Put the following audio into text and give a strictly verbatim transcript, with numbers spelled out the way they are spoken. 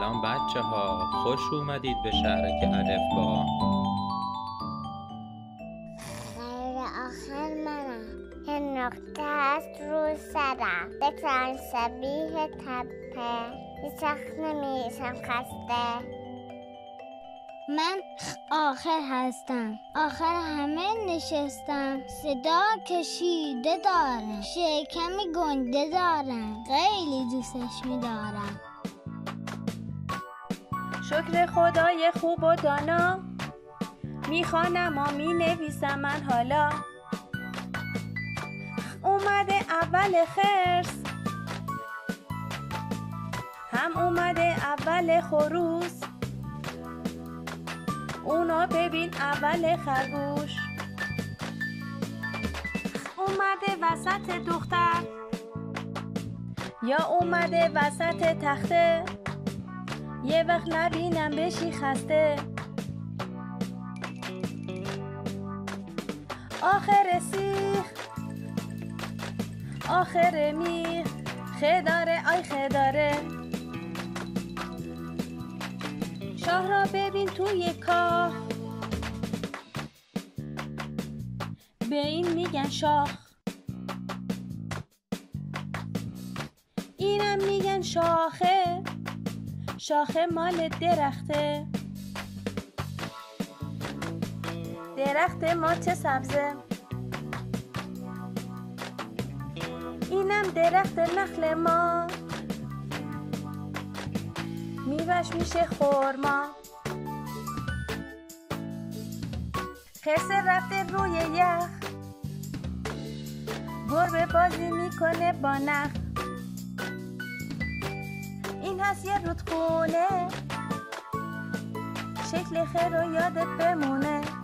سلام بچه ها، خوش اومدید به شهرک الفبا. خیر آخر منم، یه نقطه هست رو سرم، بکران شبیه تپه، هیچ وقت نمیشم خسته. من آخر هستم، آخر همه نشستم، صدا کشیده دارم، شکمی گنده دارم، خیلی دوستش می‌دارم. شکر خدای خوب و دانا، میخوانم و مینویسم من حالا. اومده اول خرس، هم اومده اول خروس، اونو ببین اول خرگوش. اومده وسط دختر، یا اومده وسط تخته، یه وقت نبینم بشی خسته. آخر سیخ، آخر میخ، خداره آی خداره. شاه را ببین توی کاخ، به این میگن شاخ، اینم میگن شاخه، شاخه مال درخته. درخت ما چه سبزه، اینم درخت نخل ما، میوه‌اش میشه خرما. خرس رفته روی یخ، گربه بازی میکنه با نخ. این هست یه رودخونه، شکل خیر رو یادت بمونه.